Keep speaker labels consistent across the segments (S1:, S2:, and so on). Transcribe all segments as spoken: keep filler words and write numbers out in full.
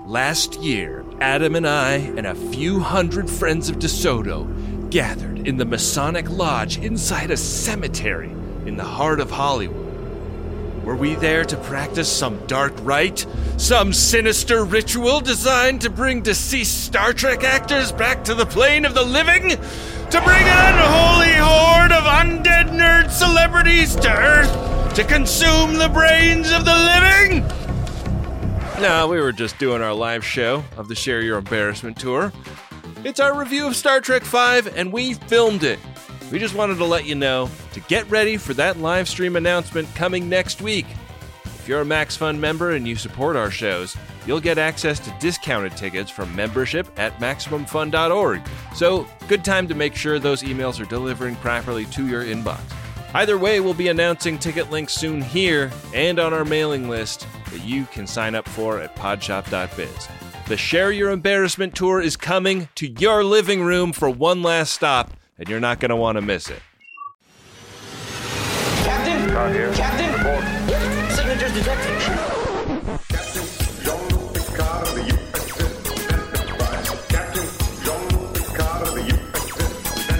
S1: Last year, Adam and I and a few hundred friends of DeSoto gathered in the Masonic Lodge inside a cemetery in the heart of Hollywood. Were we there to practice some dark rite? Some sinister ritual designed to bring deceased Star Trek actors back to the plane of the living? To bring an unholy horde of undead nerd celebrities to Earth to consume the brains of the living? No, we were just doing our live show of the Share Your Embarrassment tour. It's our review of Star Trek five, and we filmed it. We just wanted to let you know to get ready for that live stream announcement coming next week. If you're a MaxFun member and you support our shows, you'll get access to discounted tickets from membership at Maximum Fun dot org. So, good time to make sure those emails are delivering properly to your inbox. Either way, we'll be announcing ticket links soon here and on our mailing list that you can sign up for at podshop dot biz. The Share Your Embarrassment tour is coming to your living room for one last stop, and you're not going to want to miss it.
S2: Captain!
S3: Not here.
S2: Captain!
S3: Report.
S2: Signatures detected.
S3: Captain Jean-Luc Picard of the U S S Enterprise. Captain Jean-Luc Picard of the U S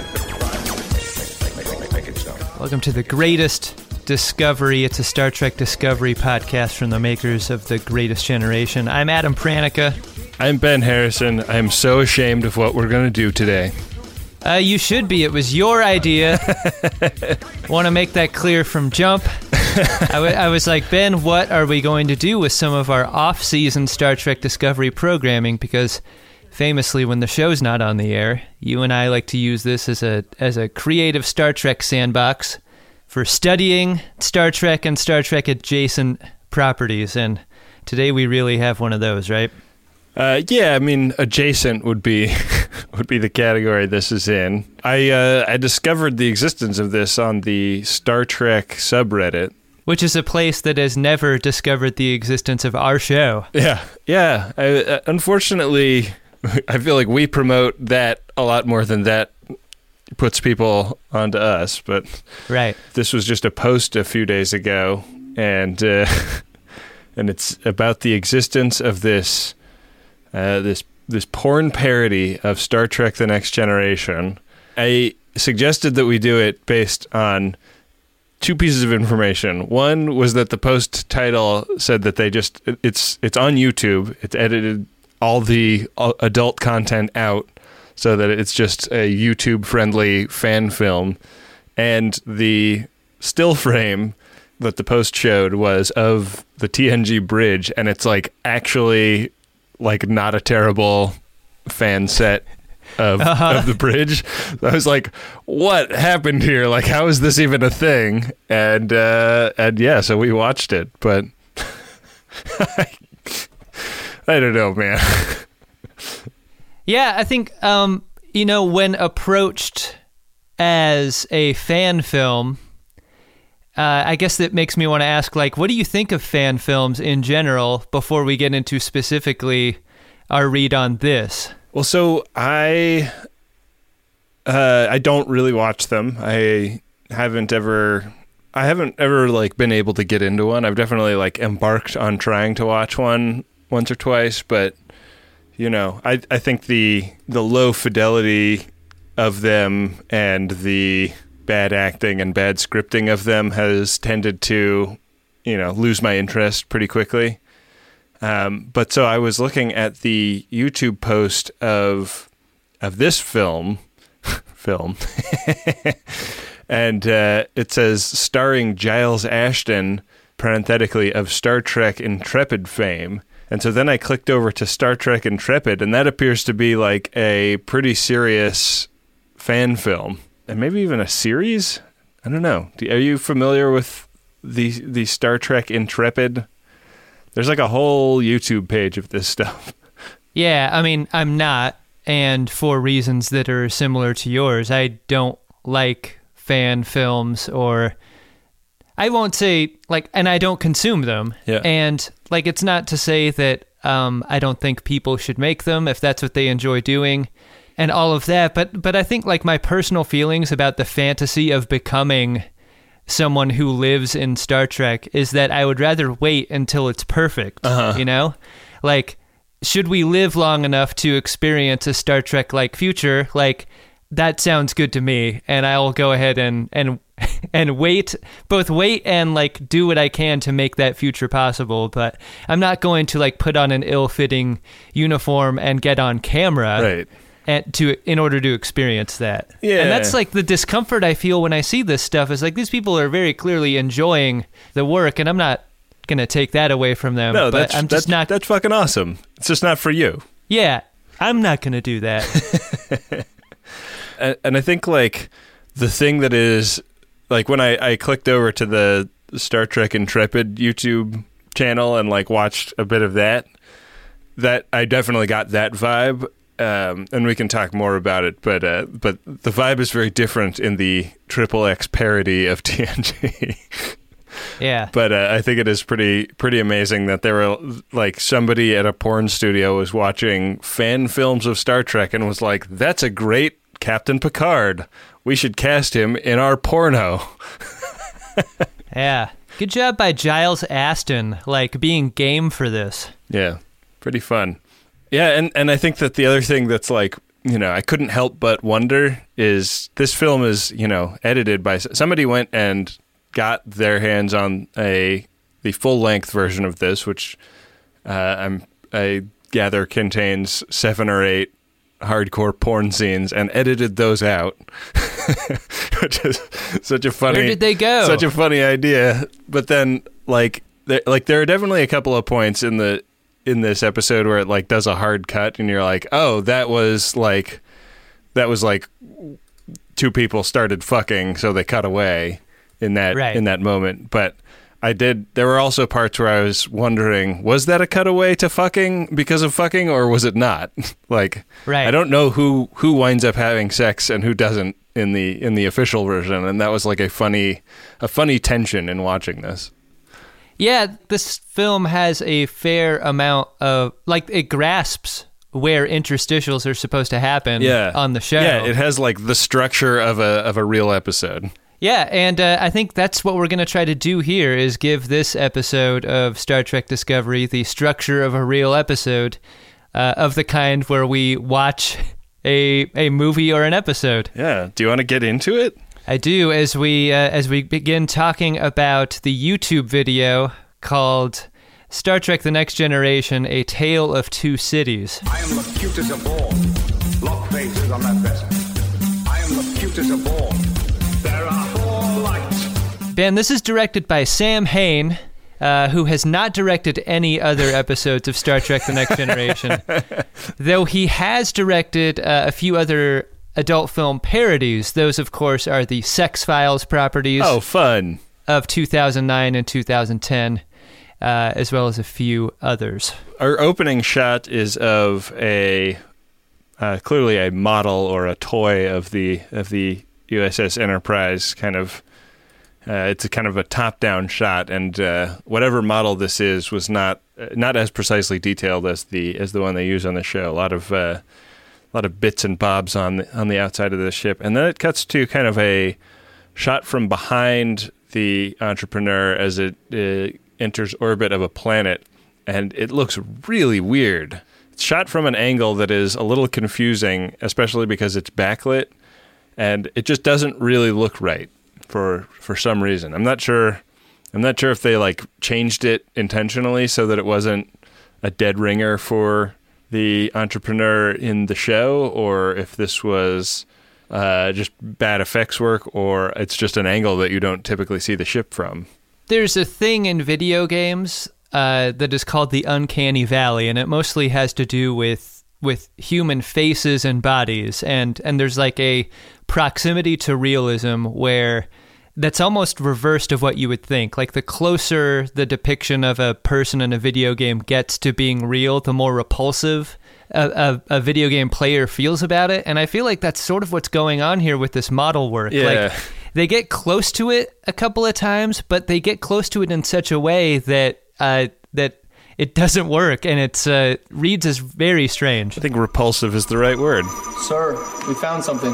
S3: S Enterprise. Make, make, make, make it stop.
S4: Welcome to the greatest Discovery. It's a Star Trek Discovery podcast from the makers of The Greatest Generation. I'm Adam Pranica.
S1: I'm Ben Harrison. I'm so ashamed of what we're going to do today.
S4: Uh, you should be. It was your idea. Want to make that clear from jump. I, w- I was like, Ben, what are we going to do with some of our off-season Star Trek Discovery programming? Because famously, when the show's not on the air, you and I like to use this as a as a creative Star Trek sandbox for studying Star Trek and Star Trek adjacent properties. And today we really have one of those, right?
S1: Uh, yeah, I mean, adjacent would be would be the category this is in. I uh, I discovered the existence of this on the Star Trek subreddit,
S4: which is a place that has never discovered the existence of our show.
S1: Yeah, yeah. I, uh, unfortunately, I feel like we promote that a lot more than that puts people onto us. But
S4: right,
S1: this was just a post a few days ago, and uh, and it's about the existence of this. Uh, this this porn parody of Star Trek The Next Generation. I suggested that we do it based on two pieces of information. One was that the post title said that they just, it's it's on YouTube. It's edited all the adult content out so that it's just a YouTube-friendly fan film. And the still frame that the post showed was of the T N G bridge, and it's like actually... like not a terrible fan set of uh-huh. of the bridge. I was like, what happened here? Like, how is this even a thing? And uh, and yeah, so we watched it, but I, I don't know, man.
S4: Yeah, I think, um, you know, when approached as a fan film, Uh, I guess that makes me want to ask, like, what do you think of fan films in general before we get into specifically our read on this?
S1: Well, so I uh, I don't really watch them. I haven't ever I haven't ever like been able to get into one. I've definitely like embarked on trying to watch one once or twice, but you know, I I think the the low fidelity of them and the bad acting and bad scripting of them has tended to, you know, lose my interest pretty quickly. Um, but so I was looking at the YouTube post of of this film, film, and uh, it says starring Giles Ashton, parenthetically, of Star Trek Intrepid fame. And so then I clicked over to Star Trek Intrepid, and that appears to be like a pretty serious fan film. And maybe even a series? I don't know. Do, are you familiar with the the Star Trek Intrepid? There's like a whole YouTube page of this stuff.
S4: Yeah, I mean, I'm not, and for reasons that are similar to yours. I don't like fan films, or I won't say, like, and I don't consume them.
S1: Yeah.
S4: And, like, it's not to say that um, I don't think people should make them if that's what they enjoy doing. And all of that, but but I think like my personal feelings about the fantasy of becoming someone who lives in Star Trek is that I would rather wait until it's perfect,
S1: uh-huh.
S4: you know? Like, should we live long enough to experience a Star Trek-like future, like, that sounds good to me, and I'll go ahead and and and wait, both wait and like do what I can to make that future possible. But I'm not going to like put on an ill-fitting uniform and get on camera,
S1: Right.
S4: and to in order to experience that.
S1: Yeah.
S4: And that's like the discomfort I feel when I see this stuff. Is like these people are very clearly enjoying the work, and I'm not gonna take that away from them.
S1: No,
S4: but
S1: that's
S4: I'm
S1: that's,
S4: just not.
S1: that's fucking awesome. It's just not for you.
S4: Yeah, I'm not gonna do that.
S1: And, and I think like the thing that is like when I, I clicked over to the Star Trek Intrepid YouTube channel and like watched a bit of that, that I definitely got that vibe. Um, and we can talk more about it, but uh, but the vibe is very different in the Triple X parody of T N G.
S4: Yeah.
S1: But uh, I think it is pretty pretty amazing that there were like somebody at a porn studio was watching fan films of Star Trek and was like, "That's a great Captain Picard. We should cast him in our porno."
S4: Yeah. Good job by Giles Aston, like being game for this.
S1: Yeah, pretty fun. Yeah, and, and I think that the other thing that's like, you know, I couldn't help but wonder is this film is, you know, edited by somebody went and got their hands on a the full length version of this, which uh, I'm I gather contains seven or eight hardcore porn scenes, and edited those out. Which is such a funny.
S4: Where did they go?
S1: Such a funny idea. But then, like, there, like there are definitely a couple of points in the in this episode where it like does a hard cut, and you're like, oh, that was like that was like two people started fucking, so they cut away in that
S4: Right.
S1: in that moment. But I did. There were also parts where I was wondering, was that a cutaway to fucking because of fucking, or was it not? Like,
S4: Right.
S1: I don't know who who winds up having sex and who doesn't in the in the official version, and that was like a funny a funny tension in watching this.
S4: Yeah, this film has a fair amount of, like, it grasps where interstitials are supposed to happen
S1: Yeah,
S4: on the show.
S1: Yeah, it has like the structure of a of a real episode.
S4: Yeah, and uh, I think that's what we're going to try to do here is give this episode of Star Trek Discovery the structure of a real episode, uh, of the kind where we watch a a movie or an episode.
S1: Yeah. Do you want to get into it?
S4: I do, as we uh, as we begin talking about the YouTube video called Star Trek The Next Generation, A Tale of Two Cities.
S3: I am the cutest of all. Lock faces on that vessel. I am the cutest of all. There are four lights.
S4: Ben, this is directed by Sam Hain, uh, who has not directed any other episodes of Star Trek The Next Generation, though he has directed uh, a few other adult film parodies. Those, of course, are the Sex Files properties
S1: Oh, fun.
S4: of two thousand nine and two thousand ten, uh, as well as a few others.
S1: Our opening shot is of a uh, clearly a model or a toy of the of the U S S Enterprise. Kind of, uh, it's a kind of a top-down shot, and uh, whatever model this is was not uh, not as precisely detailed as the as the one they use on the show. A lot of uh, a lot of bits and bobs on the, on the outside of the ship, and then it cuts to kind of a shot from behind the entrepreneur as it uh, enters orbit of a planet, and it looks really weird. It's shot from an angle that is a little confusing, especially because it's backlit, and it just doesn't really look right for for some reason. I'm not sure. I'm not sure if they like changed it intentionally so that it wasn't a dead ringer for the entrepreneur in the show, or if this was uh, just bad effects work, or it's just an angle that you don't typically see the ship from.
S4: There's a thing in video games uh, that is called the Uncanny Valley, and it mostly has to do with with human faces and bodies, and and there's like a proximity to realism where that's almost reversed of what you would think. Like, the closer the depiction of a person in a video game gets to being real, the more repulsive a, a, a video game player feels about it. And I feel like that's sort of what's going on here with this model work.
S1: Yeah.
S4: Like, they get close to it a couple of times, but they get close to it in such a way that uh, that it doesn't work, and it's uh, reads as very strange.
S1: I think repulsive is the right word.
S2: Sir, we found something.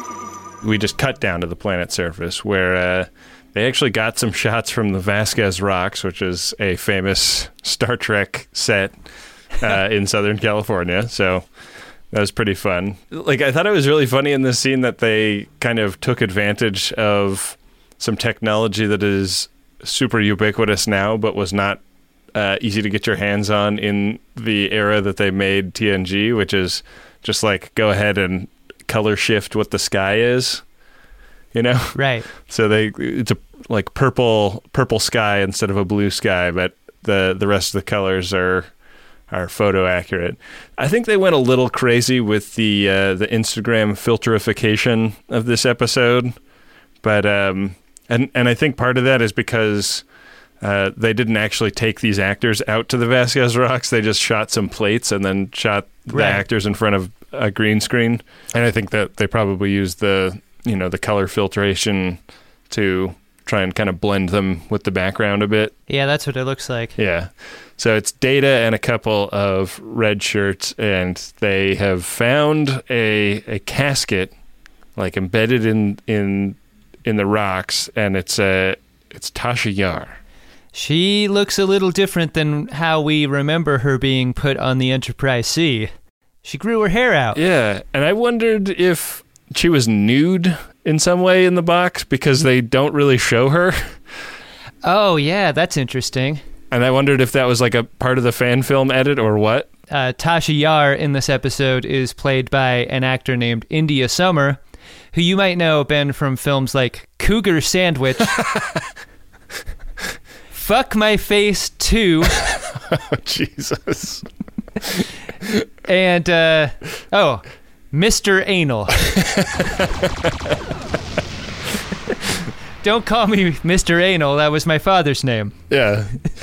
S1: We just cut down to the planet's surface where uh, they actually got some shots from the Vasquez Rocks, which is a famous Star Trek set
S5: uh, in Southern California. So that was pretty fun. Like, I thought it was really funny in this scene that they kind of took advantage of some technology that is super ubiquitous now, but was not uh, easy to get your hands on in the era that they made T N G, which is just like, go ahead and color shift what the sky is, you know?
S4: Right.
S5: So they, it's a like purple, purple sky instead of a blue sky, but the, the rest of the colors are, are photo accurate. I think they went a little crazy with the, uh, the Instagram filterification of this episode, but, um, and, and I think part of that is because Uh, they didn't actually take these actors out to the Vasquez Rocks. They just shot some plates and then shot the
S4: Right.
S5: actors in front of a green screen. And I think that they probably used the, you know, the color filtration to try and kind of blend them with the background a bit.
S4: Yeah, that's what it looks like.
S5: Yeah. So it's Data and a couple of red shirts, and they have found a a casket like embedded in in in the rocks, and it's a it's Tasha Yar.
S4: She looks a little different than how we remember her being put on the Enterprise C. She grew her hair out.
S5: Yeah, and I wondered if she was nude in some way in the box because they don't really show her.
S4: Oh, yeah, that's interesting.
S5: And I wondered if that was like a part of the fan film edit or what.
S4: Uh, Tasha Yar in this episode is played by an actor named India Summer, who you might know, Ben, from films like Cougar Sandwich, Fuck My Face two,
S5: Oh, Jesus.
S4: and, uh, oh, Mister Anal. Don't call me Mister Anal, that was my father's name.
S5: Yeah.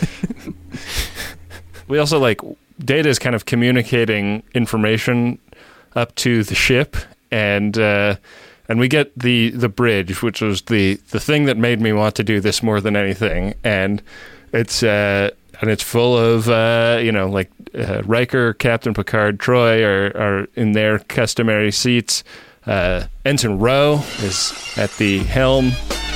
S5: We also, like, Data is kind of communicating information up to the ship, and uh, and we get the, the bridge, which was the, the thing that made me want to do this more than anything. And it's uh, and it's full of, uh, you know, like uh, Riker, Captain Picard, Troy are, are in their customary seats. Uh, Ensign Rowe is at the helm.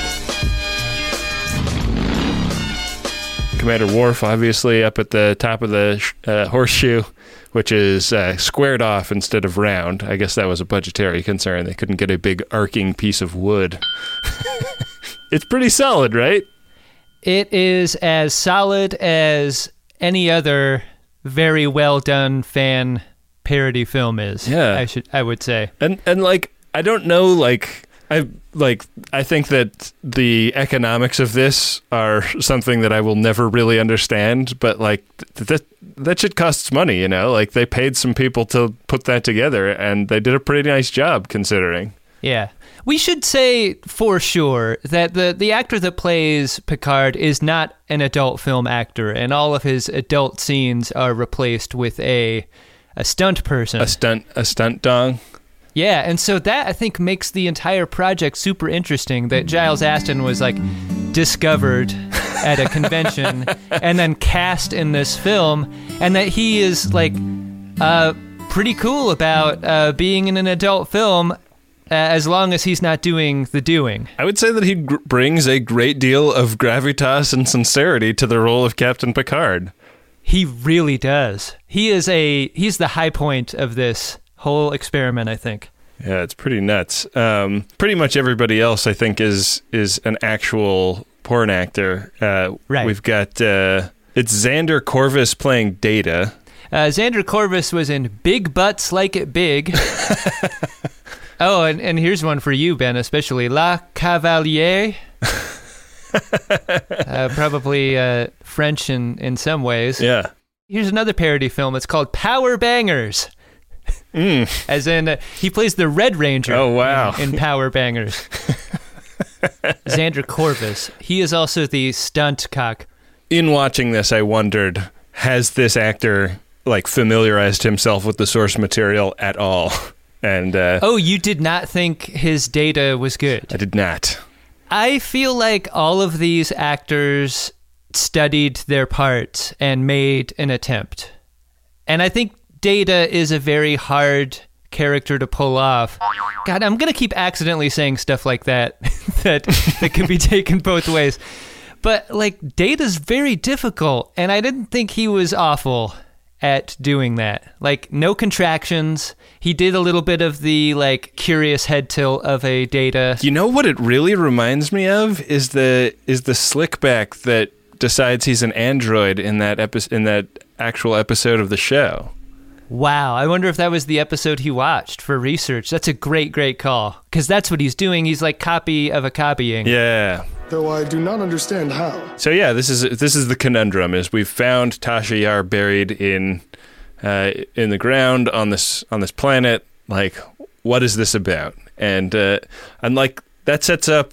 S5: Commander Worf, obviously, up at the top of the uh, horseshoe, which is uh, squared off instead of round. I guess that was a budgetary concern. They couldn't get a big arcing piece of wood. It's pretty solid, right?
S4: It is as solid as any other very well done fan parody film is.
S5: Yeah.
S4: I should I would say.
S5: And and like I don't know, like I like I think that the economics of this are something that I will never really understand, but like th- that that shit costs money, you know? Like they paid some people to put that together, and they did a pretty nice job considering.
S4: Yeah. We should say for sure that the, the actor that plays Picard is not an adult film actor, and all of his adult scenes are replaced with a a stunt person.
S5: A stunt a stunt dong.
S4: Yeah, and so that, I think, makes the entire project super interesting, that Giles Aston was, like, discovered at a convention and then cast in this film, and that he is, like, uh, pretty cool about uh, being in an adult film uh, as long as he's not doing the doing.
S5: I would say that he gr- brings a great deal of gravitas and sincerity to the role of Captain Picard.
S4: He really does. He is a, he's the high point of this whole experiment, I think.
S5: Yeah, it's pretty nuts. Um, pretty much everybody else, I think, is is an actual porn actor. Uh,
S4: Right.
S5: We've got uh, it's Xander Corvus playing Data.
S4: Uh, Xander Corvus was in Big Butts Like It Big. Oh, and, and here's one for you, Ben, especially La Cavaliere. uh, probably uh, French in, in some ways.
S5: Yeah.
S4: Here's another parody film. It's called Power Bangers.
S5: Mm.
S4: As in, uh, he plays the Red Ranger.
S5: Oh, wow.
S4: In, in Power Bangers. Xander Corvus. He is also the stunt cock.
S5: In watching this, I wondered, has this actor like familiarized himself with the source material at all? And uh,
S4: Oh, you did not think his data was good?
S5: I did not.
S4: I feel like all of these actors studied their parts and made an attempt. And I think Data is a very hard character to pull off. God, I'm going to keep accidentally saying stuff like that that that can be taken both ways. But, like, Data's very difficult, and I didn't think he was awful. at doing that. Like, no contractions. He did a little bit of the, like, curious head tilt of a Data.
S5: You know what it really reminds me of is the is the slickback that decides he's an android in that epi- in that actual episode of the show.
S4: Wow, I wonder if that was the episode he watched for research. That's a great, great call. Because that's what he's doing. He's like copy of a copying.
S5: Yeah.
S6: Though I do not understand how.
S5: So yeah, this is this is the conundrum: is we've found Tasha Yar buried in uh, in the ground on this on this planet. Like, what is this about? And uh, and like that sets up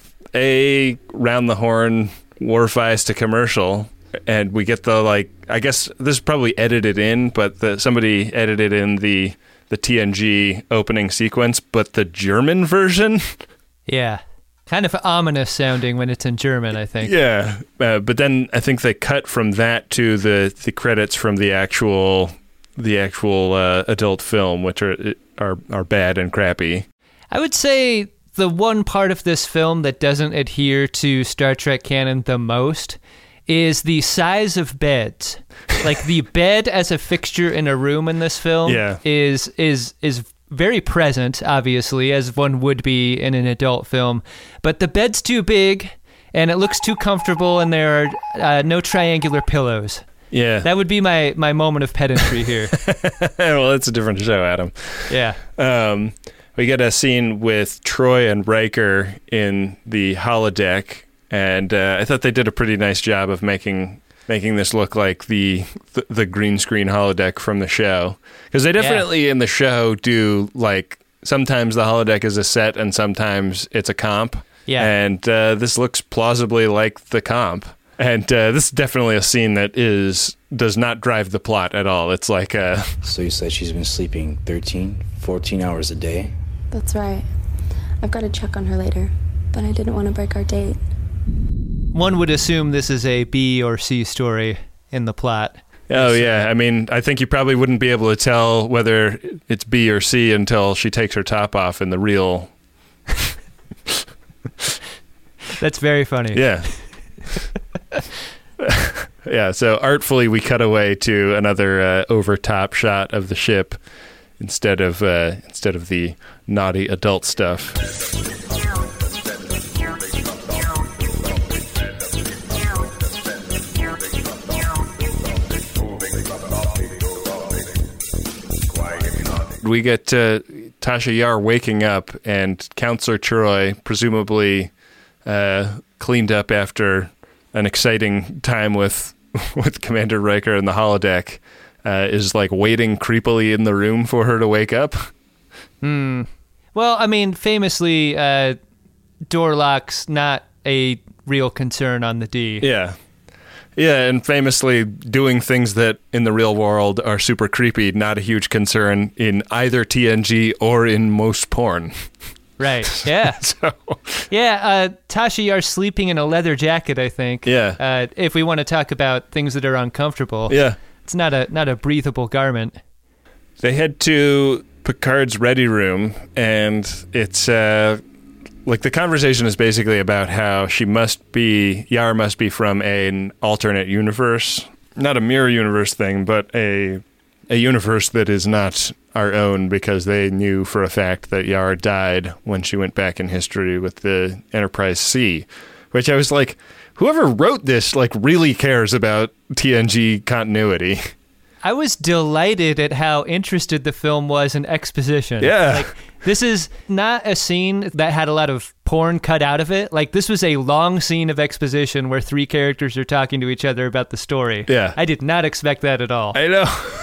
S5: a round the horn Warfeist to commercial. And we get the, like, I guess this is probably edited in, but the, somebody edited in the the T N G opening sequence, but the German version.
S4: Yeah. Kind of ominous sounding when it's in German, I think.
S5: Yeah. Uh, but then I think they cut from that to the, the credits from the actual the actual uh, adult film, which are, are are bad and crappy.
S4: I would say the one part of this film that doesn't adhere to Star Trek canon the most is the size of beds. Like, the bed as a fixture in a room in this film
S5: yeah.
S4: is is is very present, obviously, as one would be in an adult film. But the bed's too big, and it looks too comfortable, and there are uh, no triangular pillows.
S5: Yeah.
S4: That would be my, my moment of pedantry here.
S5: Well, it's a different show, Adam.
S4: Yeah.
S5: Um, we get a scene with Troy and Riker in the holodeck. And uh, I thought they did a pretty nice job of making making this look like the the, the green screen holodeck from the show. Because they definitely yeah. in the show do, like, sometimes the holodeck is a set and sometimes it's a comp.
S4: Yeah.
S5: And uh, this looks plausibly like the comp. And uh, this is definitely a scene that is does not drive the plot at all. It's like a...
S7: So you said she's been sleeping thirteen, fourteen hours a day?
S8: That's right. I've got to check on her later, but I didn't want to break our date.
S4: One would assume this is a B or C story in the plot.
S5: Oh, yeah. I mean, I think you probably wouldn't be able to tell whether it's B or C until she takes her top off in the real...
S4: That's very funny.
S5: Yeah. Yeah, so artfully we cut away to another uh, over-top shot of the ship instead of uh, instead of the naughty adult stuff. We get uh, Tasha Yar waking up, and Counselor Troy, presumably uh, cleaned up after an exciting time with with Commander Riker in the holodeck, uh, is like waiting creepily in the room for her to wake up.
S4: Hmm. Well, I mean, famously, uh, door locks not a real concern on the D.
S5: Yeah. Yeah, and famously doing things that in the real world are super creepy, not a huge concern in either T N G or in most porn.
S4: Right, yeah.
S5: so.
S4: Yeah, uh, Tasha Yar sleeping in a leather jacket, I think.
S5: Yeah.
S4: Uh, if we want to talk about things that are uncomfortable.
S5: Yeah.
S4: It's not a not a breathable garment.
S5: They head to Picard's ready room, and it's... Uh, Like, the conversation is basically about how she must be, Yar must be from an alternate universe. Not a mirror universe thing, but a a universe that is not our own, because they knew for a fact that Yar died when she went back in history with the Enterprise C. Which I was like, whoever wrote this, like, really cares about T N G continuity.
S4: I was delighted at how interested the film was in exposition.
S5: Yeah.
S4: Like, this is not a scene that had a lot of porn cut out of it. Like, this was a long scene of exposition where three characters are talking to each other about the story.
S5: Yeah.
S4: I did not expect that at all.
S5: I know.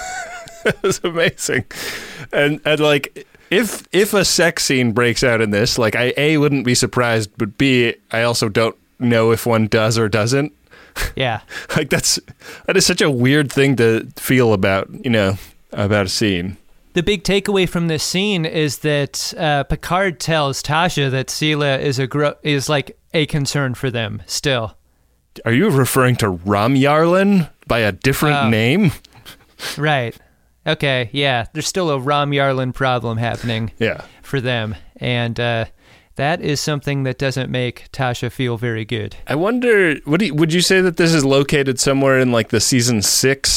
S5: It was amazing. And, and like, if if a sex scene breaks out in this, like, I, A, wouldn't be surprised, but B, I also don't know if one does or doesn't.
S4: Yeah.
S5: Like, that's that is such a weird thing to feel about, you know, about a scene.
S4: The big takeaway from this scene is that uh, Picard tells Tasha that Sela is a gro- is like a concern for them still.
S5: Are you referring to Ram Yarlin by a different
S4: Oh.
S5: name?
S4: Right. Okay, yeah. There's still a Ram Yarlin problem happening
S5: Yeah.
S4: for them. And uh, that is something that doesn't make Tasha feel very good.
S5: I wonder, what do you, would you say that this is located somewhere in, like, the season six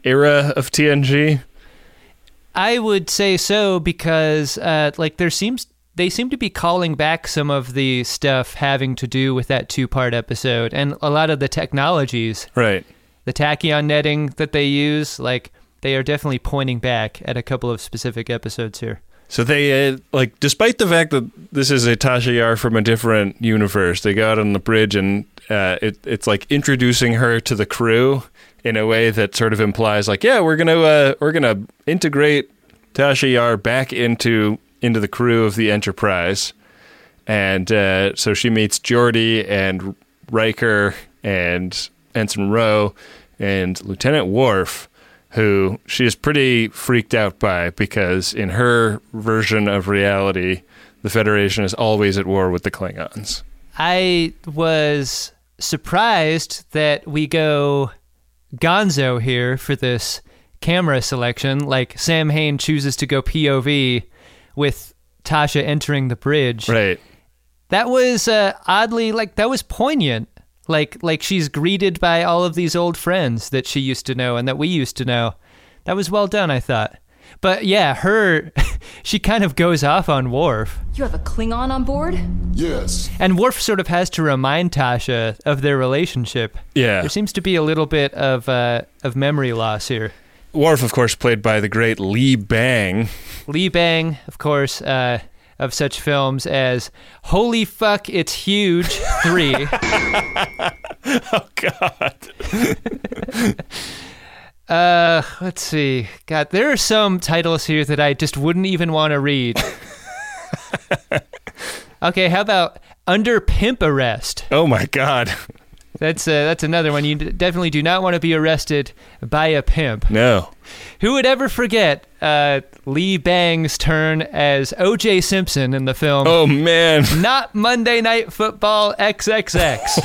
S5: era of T N G?
S4: I would say so because, uh, like, there seems they seem to be calling back some of the stuff having to do with that two-part episode, and a lot of the technologies,
S5: Right.
S4: the tachyon netting that they use, like, they are definitely pointing back at a couple of specific episodes here.
S5: So they, uh, like, despite the fact that this is a Tasha Yar from a different universe, they go out on the bridge and uh, it, it's like introducing her to the crew in a way that sort of implies, like, yeah, we're gonna uh, we're gonna integrate Tasha Yar back into into the crew of the Enterprise, and uh, so she meets Geordi and Riker and Ensign Ro and Lieutenant Worf, who she is pretty freaked out by because in her version of reality, the Federation is always at war with the Klingons.
S4: I was surprised that we go gonzo here for this camera selection. Like, Sam Hain chooses to go P O V with Tasha entering the bridge.
S5: Right.
S4: That was uh, oddly, like, that was poignant. Like, like she's greeted by all of these old friends that she used to know and that we used to know. That was well done, I thought. But yeah, her, she kind of goes off on Worf.
S9: You have a Klingon on board?
S6: Yes.
S4: And Worf sort of has to remind Tasha of their relationship.
S5: Yeah.
S4: There seems to be a little bit of uh, of memory loss here.
S5: Worf, of course, played by the great Lee Bang.
S4: Lee Bang, of course, uh, of such films as Holy Fuck, It's Huge three.
S5: Oh, God.
S4: uh, let's see. God, there are some titles here that I just wouldn't even want to read. Okay, how about Under Pimp Arrest?
S5: Oh, my God.
S4: That's uh, that's another one. You d- definitely do not want to be arrested by a pimp.
S5: No.
S4: Who would ever forget uh, Lee Bang's turn as O J Simpson in the film
S5: Oh, man.
S4: Not Monday Night Football triple X.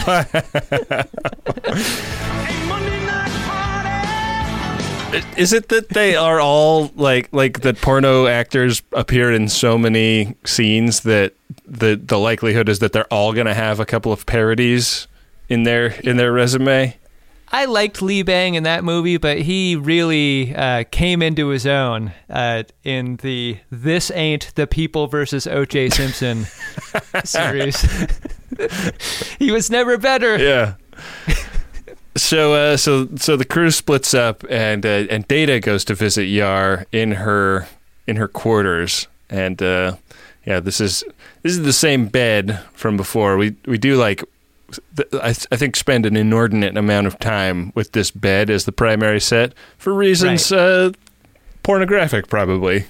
S5: Is it that they are all like like that porno actors appear in so many scenes that the the likelihood is that they're all going to have a couple of parodies in their in their resume?
S4: I liked Lee Bang in that movie, but he really uh, came into his own uh, in the This Ain't the People versus O J Simpson series. He was never better.
S5: Yeah. So, uh, so, so the crew splits up, and uh, and Data goes to visit Yar in her in her quarters, and uh, yeah, this is this is the same bed from before. We we do like, I, I think, spend an inordinate amount of time with this bed as the primary set for reasons
S4: Right.
S5: uh, pornographic, probably.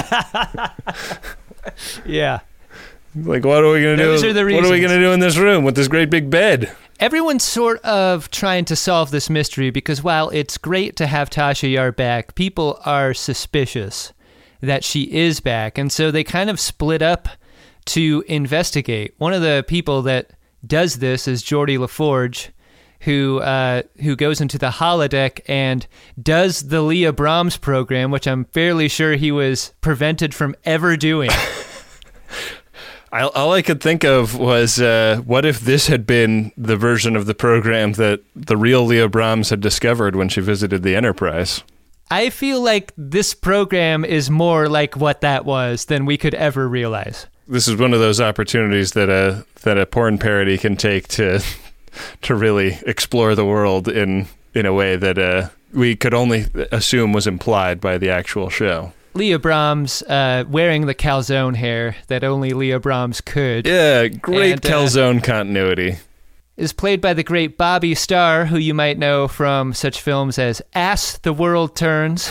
S4: Yeah.
S5: Like, what are we gonna
S4: Those
S5: do?
S4: are the
S5: What are we
S4: reasons.
S5: gonna do in this room with this great big bed?
S4: Everyone's sort of trying to solve this mystery because while it's great to have Tasha Yar back, people are suspicious that she is back. And so they kind of split up to investigate. One of the people that does this is Geordi LaForge, who uh, who goes into the holodeck and does the Leah Brahms program, which I'm fairly sure he was prevented from ever doing.
S5: I, all I could think of was, uh, what if this had been the version of the program that the real Leah Brahms had discovered when she visited the Enterprise?
S4: I feel like this program is more like what that was than we could ever realize.
S5: This is one of those opportunities that a that a porn parody can take to to really explore the world in in a way that uh, we could only assume was implied by the actual show.
S4: Leah Brahms uh, wearing the calzone hair that only Leah Brahms could.
S5: Yeah, great
S4: And, uh,
S5: calzone continuity.
S4: Is played by the great Bobby Starr, who you might know from such films as Ass the World Turns.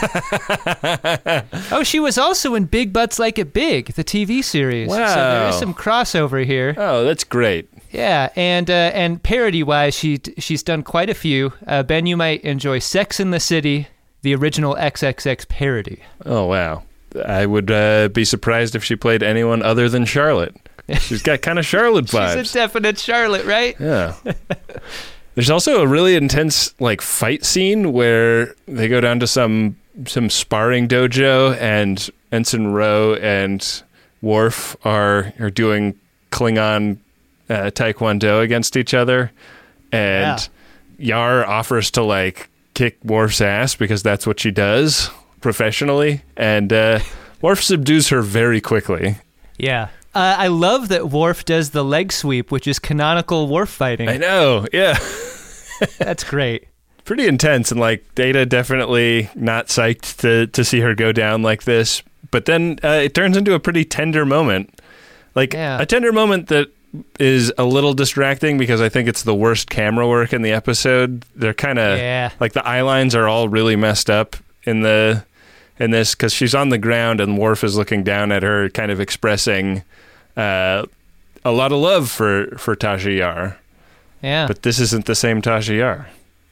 S4: Oh, she was also in Big Butts Like It Big, the T V series. So there is
S5: Wow.
S4: some crossover here.
S5: Oh, that's great.
S4: Yeah, and uh, and parody-wise, she she's done quite a few. Uh, Ben, you might enjoy Sex in the City, the original triple X parody.
S5: Oh, wow. I would uh, be surprised if she played anyone other than Charlotte. She's got kind of Charlotte vibes.
S4: She's a definite Charlotte, right?
S5: Yeah. There's also a really intense like fight scene where they go down to some some sparring dojo, and Ensign Ro and Worf are are doing Klingon uh, Taekwondo against each other, and Yar offers to like kick Worf's ass because that's what she does professionally, and uh, Worf subdues her very quickly.
S4: Yeah. Uh, I love that Worf does the leg sweep, which is canonical Worf fighting.
S5: I know, yeah.
S4: That's great.
S5: Pretty intense, and like Data definitely not psyched to, to see her go down like this. But then uh, it turns into a pretty tender moment. Like
S4: Yeah.
S5: a tender moment that is a little distracting because I think it's the worst camera work in the episode. They're kind of
S4: Yeah.
S5: like the eye lines are all really messed up in the in this because she's on the ground and Worf is looking down at her, kind of expressing uh, a lot of love for for Tasha Yar.
S4: Yeah.
S5: But this isn't the same Tasha Yar.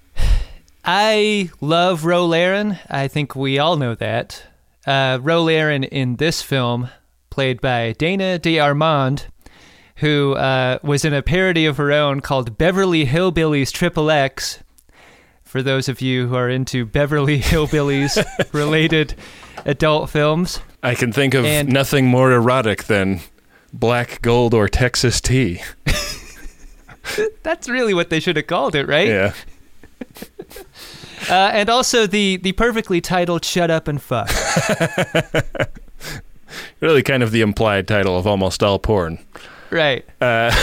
S4: I love Ro Laren. I think we all know that. Uh, Ro Laren in this film, played by Dana DeArmond, who uh, was in a parody of her own called Beverly Hillbillies Triple X. For those of you who are into Beverly Hillbillies related adult films.
S5: I can think of
S4: And-
S5: nothing more erotic than Black Gold or Texas Tea.
S4: That's really what they should have called it, right?
S5: Yeah.
S4: Uh, and also the, the perfectly titled Shut Up and Fuck.
S5: Really kind of the implied title of almost all porn.
S4: Right.
S5: Uh,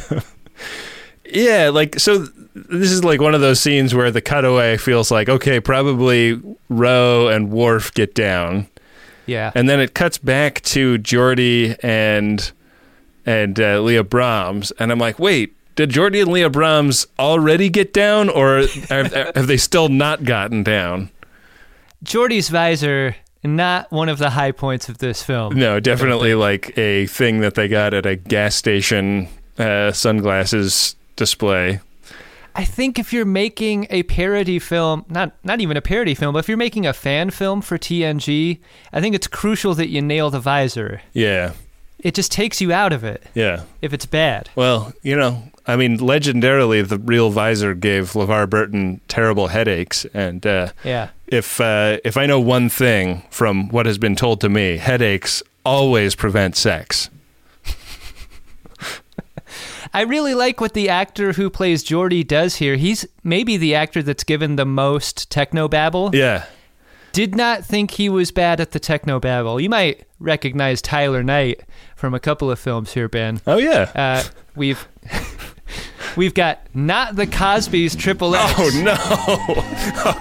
S5: yeah, like, so this is like one of those scenes where the cutaway feels like, okay, probably Ro and Worf get down.
S4: Yeah.
S5: And then it cuts back to Geordi and and uh, Leah Brahms. And I'm like, wait, did Geordi and Leah Brahms already get down, or have, have they still not gotten down?
S4: Geordi's visor, not one of the high points of this film.
S5: No, definitely like a thing that they got at a gas station uh, sunglasses display.
S4: I think if you're making a parody film, not not even a parody film, but if you're making a fan film for T N G, I think it's crucial that you nail the visor.
S5: Yeah,
S4: It just takes you out of it
S5: yeah.
S4: if it's bad.
S5: Well, you know, I mean, legendarily, the real visor gave LeVar Burton terrible headaches, and uh,
S4: Yeah.
S5: if uh, if I know one thing from what has been told to me, headaches always prevent sex.
S4: I really like what the actor who plays Geordi does here. He's maybe the actor that's given the most technobabble.
S5: Yeah.
S4: Did not think he was bad at the technobabble. You might recognize Tyler Knight from a couple of films here, Ben.
S5: Oh yeah.
S4: Uh, we've we've got Not the Cosby's Triple X.
S5: Oh no. Oh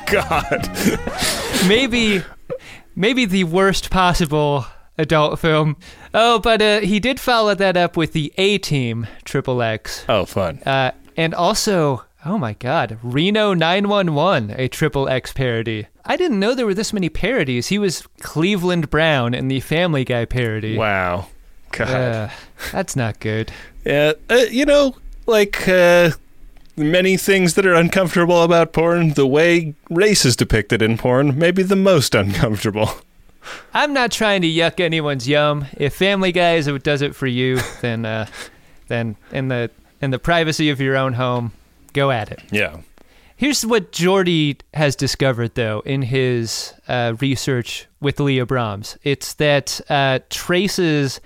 S5: God.
S4: maybe maybe the worst possible adult film. Oh, but uh, he did follow that up with the A-Team Triple X.
S5: Oh, fun.
S4: Uh, and also, oh my God, Reno nine one one, a Triple X parody. I didn't know there were this many parodies. He was Cleveland Brown in the Family Guy parody.
S5: Wow. God.
S4: Uh, that's not good.
S5: Yeah. Uh, you know, like uh, many things that are uncomfortable about porn, the way race is depicted in porn may be the most uncomfortable.
S4: I'm not trying to yuck anyone's yum. If Family Guy is what does it for you, then uh, then in the in the privacy of your own home, go at it.
S5: Yeah.
S4: Here's what Geordi has discovered, though, in his uh, research with Leah Brahms. It's that uh, traces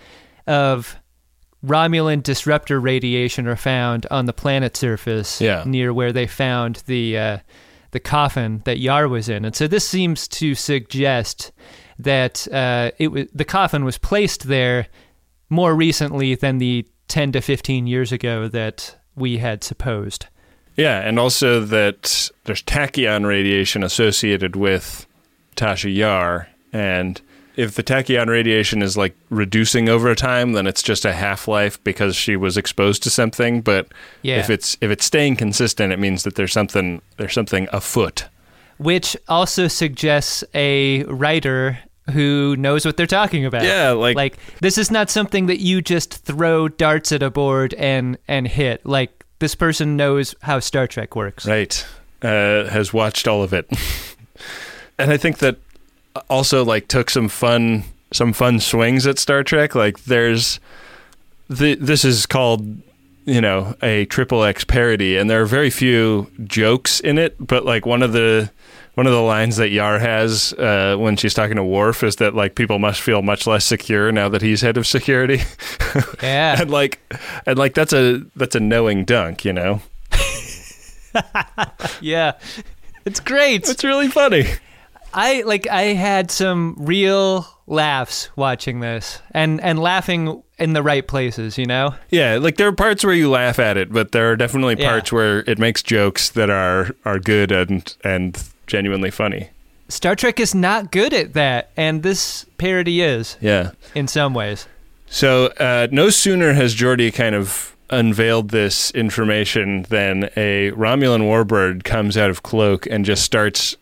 S4: of Romulan disruptor radiation are found on the planet's surface
S5: Yeah.
S4: near where they found the uh, the coffin that Yar was in. And so this seems to suggest that uh, it was, the coffin was placed there more recently than the ten to fifteen years ago that we had supposed.
S5: Yeah, and also that there's tachyon radiation associated with Tasha Yar, and if the tachyon radiation is like reducing over time, then it's just a half-life because she was exposed to something. But
S4: Yeah.
S5: if it's if it's staying consistent, it means that there's something there's something afoot.
S4: Which also suggests a writer who knows what they're talking about.
S5: Yeah, like-
S4: like this is not something that you just throw darts at a board and and hit. Like this person knows how Star Trek works.
S5: Right. Uh, has watched all of it. And I think that also like took some fun some fun swings at Star Trek. Like there's the this is called, you know, a triple X parody, and there are very few jokes in it, but like one of the one of the lines that Yar has uh, when she's talking to Worf is that like people must feel much less secure now that he's head of security.
S4: Yeah.
S5: and like and like that's a that's a knowing dunk, you know.
S4: Yeah. It's great.
S5: It's really funny.
S4: I like I had some real laughs watching this and and laughing in the right places, you know?
S5: Yeah, like there are parts where you laugh at it, but there are definitely
S4: Yeah.
S5: parts where it makes jokes that are are good and and genuinely funny.
S4: Star Trek is not good at that, and this parody is
S5: Yeah.
S4: in some ways.
S5: So uh, no sooner has Geordi kind of unveiled this information than a Romulan warbird comes out of cloak and just starts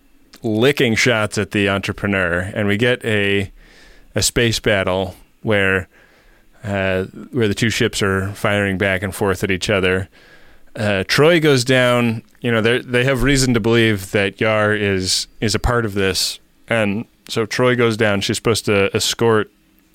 S5: licking shots at the entrepreneur, and we get a a space battle where uh, where the two ships are firing back and forth at each other. Uh, Troy goes down. You know, they they have reason to believe that Yar is is a part of this, and so Troy goes down. She's supposed to escort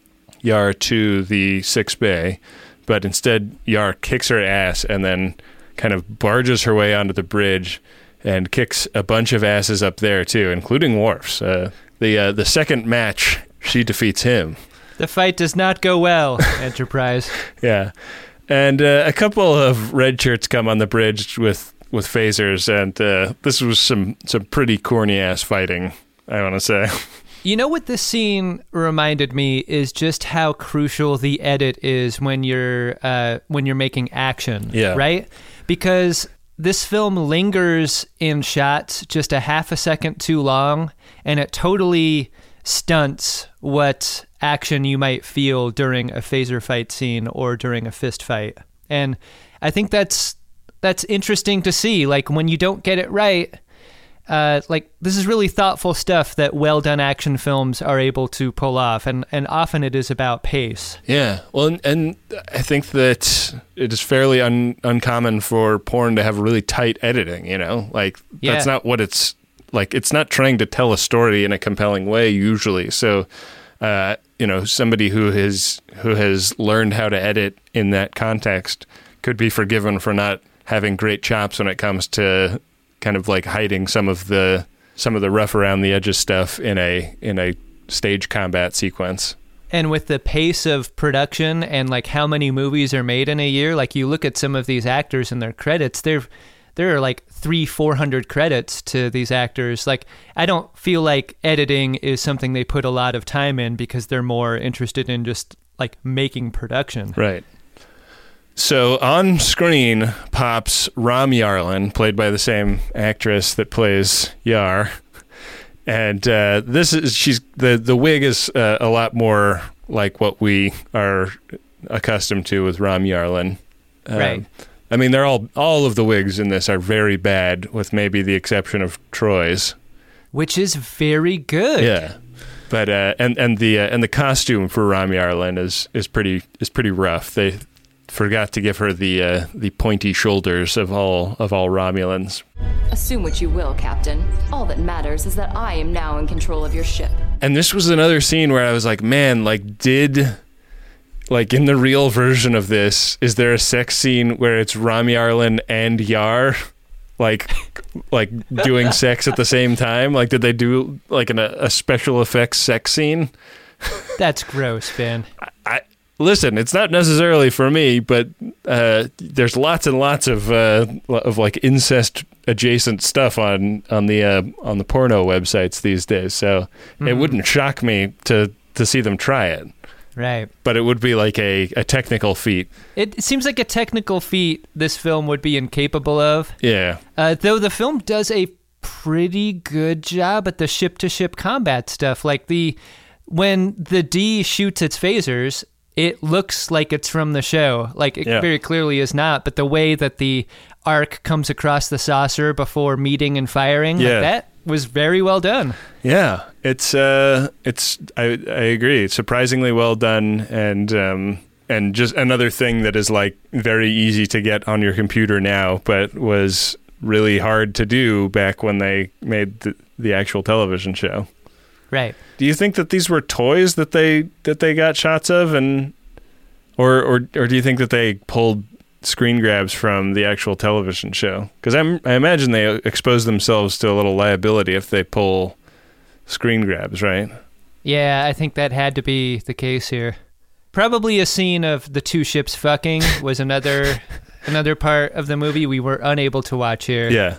S5: Yar to the sixth bay, but instead Yar kicks her ass and then kind of barges her way onto the bridge and kicks a bunch of asses up there too, including Worf's. Uh, the uh, the second match, she defeats him.
S4: The fight does not go well, Enterprise.
S5: Yeah, and uh, a couple of red shirts come on the bridge with with phasers, and uh, this was some some pretty corny ass fighting, I want to say.
S4: You know what this scene reminded me is just how crucial the edit is when you're uh, when you're making action,
S5: Yeah.
S4: right? Because this film lingers in shots just a half a second too long, and it totally stunts what action you might feel during a phaser fight scene or during a fist fight. And I think that's that's interesting to see. Like when you don't get it right, uh, like this is really thoughtful stuff that well-done action films are able to pull off, and, and often it is about pace.
S5: Yeah, well, and, and I think that it is fairly un, uncommon for porn to have really tight editing, you know? Like,
S4: Yeah.
S5: that's not what it's, like, it's not trying to tell a story in a compelling way, usually. So, uh, you know, somebody who has, who has learned how to edit in that context could be forgiven for not having great chops when it comes to kind of like hiding some of the some of the rough around the edges stuff in a in a stage combat sequence.
S4: And with the pace of production and like how many movies are made in a year, like you look at some of these actors and their credits, there there are like three, four hundred credits to these actors. Like I don't feel like editing is something they put a lot of time in because they're more interested in just like making production.
S5: Right. So on screen pops Ram Yarlin, played by the same actress that plays Yar, and uh, this is she's the the wig is uh, a lot more like what we are accustomed to with Ram Yarlin. Um,
S4: Right.
S5: I mean, they're all all of the wigs in this are very bad, with maybe the exception of Troy's.
S4: Which is very good.
S5: Yeah. But uh, and and the uh, and the costume for Ram Yarlin is is pretty is pretty rough. They forgot to give her the uh, the pointy shoulders of all of all Romulans.
S9: Assume what you will, Captain. All that matters is that I am now in control of your ship.
S5: And this was another scene where I was like, man, like did like in the real version of this, is there a sex scene where it's Ram Yarlin and Yar like like doing sex at the same time? Like did they do like an, a special effects sex scene?
S4: That's gross, Ben.
S5: I Listen, it's not necessarily for me, but uh, there's lots and lots of uh, of like incest adjacent stuff on on the uh, on the porno websites these days. So
S4: Mm-hmm.
S5: it wouldn't shock me to to see them try it.
S4: Right.
S5: But it would be like a, a technical feat.
S4: It seems like a technical feat this film would be incapable of.
S5: Yeah.
S4: Uh, though the film does a pretty good job at the ship-to-ship combat stuff. Like the when the D shoots its phasers, it looks like it's from the show. Like it
S5: Yeah.
S4: very clearly is not. But the way that the arc comes across the saucer before meeting and firing,
S5: Yeah.
S4: like that was very well done.
S5: Yeah, it's uh, it's I I agree. It's surprisingly well done, and um, and just another thing that is like very easy to get on your computer now, but was really hard to do back when they made the, the actual television show.
S4: Right.
S5: Do you think that these were toys that they that they got shots of, and or or or do you think that they pulled screen grabs from the actual television show? Because I'm I imagine they expose themselves to a little liability if they pull screen grabs, right?
S4: Yeah, I think that had to be the case here. Probably a scene of the two ships fucking was another another part of the movie we were unable to watch here.
S5: Yeah.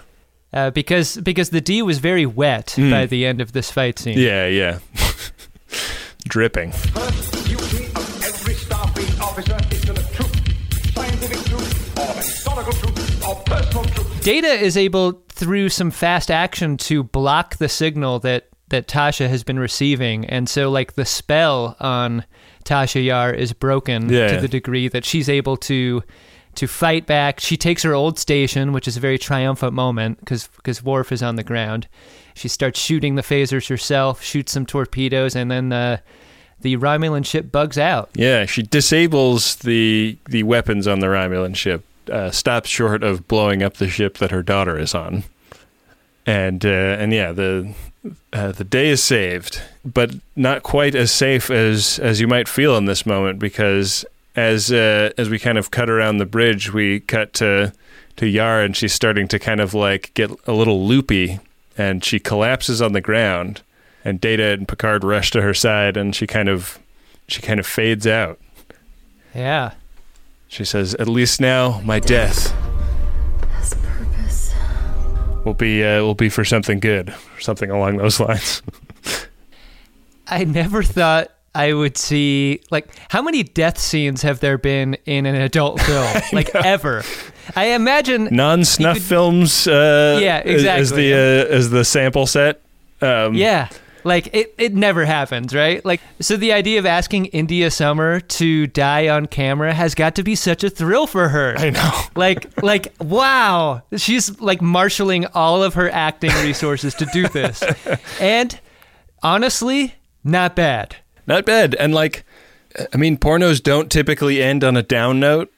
S4: Uh, because because the D was very wet
S5: Mm.
S4: by the end of this fight scene.
S5: Yeah, yeah. Dripping.
S3: First duty of every Starfleet officer is to the truth. Scientific truth, or historical truth, or personal truth.
S4: Data is able, through some fast action, to block the signal that, that Tasha has been receiving. And so, like, the spell on Tasha Yar is broken
S5: Yeah.
S4: to the degree that she's able to to fight back. She takes her old station, which is a very triumphant moment because because Worf is on the ground. She starts shooting the phasers herself, shoots some torpedoes, and then the the Romulan ship bugs out.
S5: Yeah, she disables the the weapons on the Romulan ship, uh, stops short of blowing up the ship that her daughter is on, and uh, and yeah, the uh, the day is saved, but not quite as safe as as you might feel in this moment, because as uh, as we kind of cut around the bridge, we cut to to Yar, and she's starting to kind of like get a little loopy, and she collapses on the ground. And Data and Picard rush to her side, and she kind of, she kind of fades out.
S4: Yeah.
S5: She says, "At least now, my death
S8: Has purpose.
S5: will be uh, will be for something good, or something along those lines."
S4: I never thought I would see, like, how many death scenes have there been in an adult film? Like, ever. I imagine...
S5: Non-snuff
S4: you could-
S5: films. Uh,
S4: Yeah,
S5: as- As
S4: exactly.
S5: the uh, as the sample set. Um,
S4: Yeah. Like, it, it never happens, right? Like, so the idea of asking India Summer to die on camera has got to be such a thrill for her.
S5: I know.
S4: Like, like, wow. She's, like, marshaling all of her acting resources to do this. And, honestly, not bad.
S5: Not bad. And like, I mean, pornos don't typically end on a down note.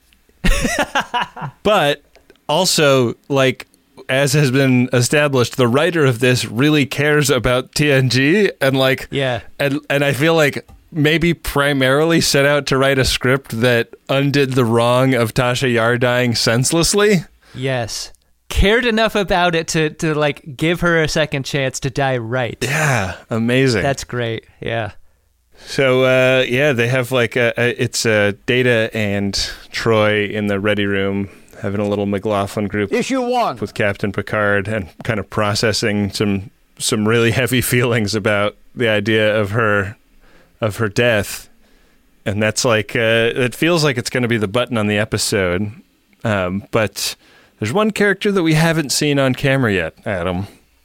S5: But also, like, as has been established, the writer of this really cares about T N G, and like,
S4: Yeah.
S5: and and I feel like maybe primarily set out to write a script that undid the wrong of Tasha Yar dying senselessly.
S4: Yes. Cared enough about it to, to, like, give her a second chance to die right.
S5: Yeah, amazing.
S4: That's great. Yeah.
S5: So uh, yeah, they have like a, a, it's uh, Data and Troy in the ready room having a little McLaughlin group.
S10: Issue one.
S5: With Captain Picard and kind of processing some some really heavy feelings about the idea of her of her death, and that's like uh, it feels like it's going to be the button on the episode. Um, but there's one character that we haven't seen on camera yet, Adam.